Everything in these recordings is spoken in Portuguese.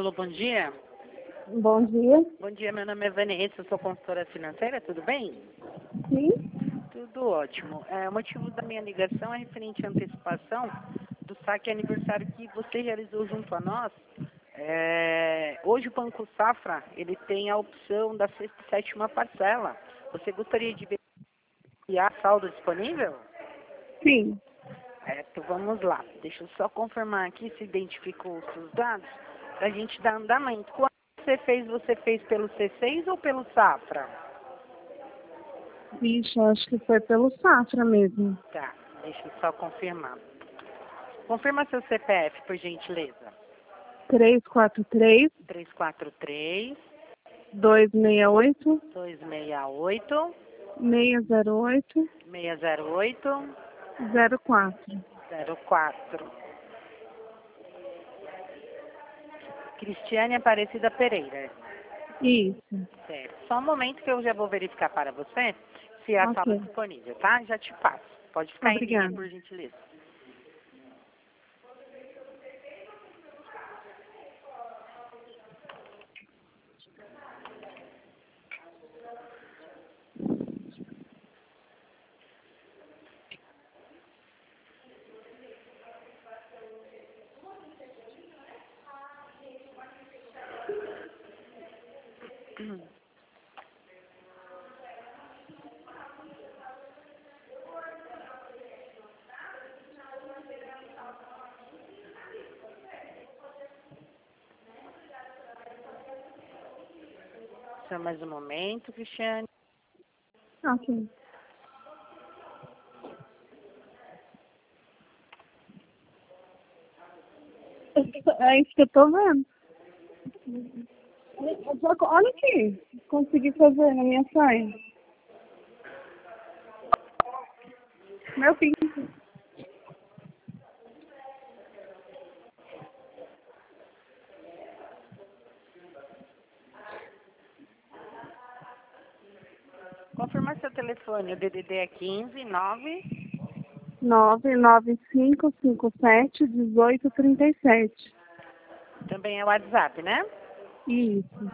Alô, bom dia. Bom dia. Bom dia, meu nome é Vanessa, eu sou consultora financeira, tudo bem? Sim? Tudo ótimo. O motivo da minha ligação é referente à antecipação do saque aniversário que você realizou junto a nós. Hoje o Banco Safra, ele tem a opção da sexta e sétima parcela. Você gostaria de verificar saldo disponível? Sim. Então vamos lá. Deixa eu só confirmar aqui se identificou os seus dados para a gente dar andamento. Quando você fez pelo C6 ou pelo Safra? Vixe, eu acho que foi pelo Safra mesmo. Tá, deixa eu só confirmar. Confirma seu CPF, por gentileza. 343 343 268 268 608 608 04. 04. Cristiane Aparecida Pereira. Isso. Certo. Só um momento que eu já vou verificar para você se a sala é Ok. disponível, tá? Já te passo. Pode ficar em linha, Obrigada. por gentileza. Só mais um momento, Cristiane. Ok. É isso que eu tô vendo. Olha aqui. Consegui fazer na minha saia. Meu pinto. Confirma seu telefone. O DDD é 15 9. 99557 1837. Também é o WhatsApp, né? Isso.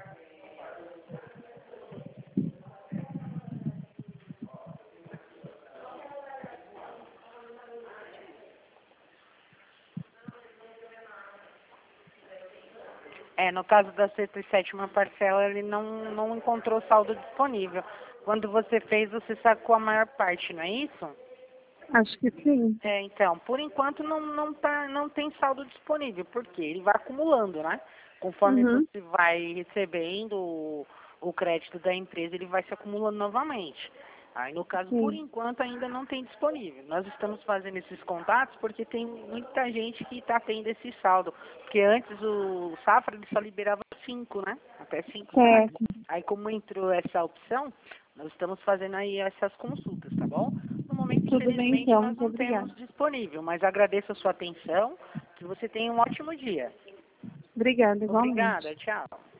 No caso da sexta e sétima parcela, ele não encontrou saldo disponível. Quando você fez, você sacou a maior parte, não é isso? Acho que sim. Então, por enquanto não tem saldo disponível, porque ele vai acumulando, né? Conforme Uhum. você vai recebendo o crédito da empresa, ele vai se acumulando novamente. Aí, no caso, por Sim. enquanto, ainda não tem disponível. Nós estamos fazendo esses contatos porque tem muita gente que está tendo esse saldo. Porque antes o Safra ele só liberava 5, né? Até 5 saques. Certo. Aí, como entrou essa opção, nós estamos fazendo aí essas consultas, tá bom? No momento, Tudo bem, infelizmente, então. nós Muito não temos obrigada. disponível, mas agradeço a sua atenção. Que você tenha um ótimo dia. Obrigada, igualmente. Obrigada, tchau.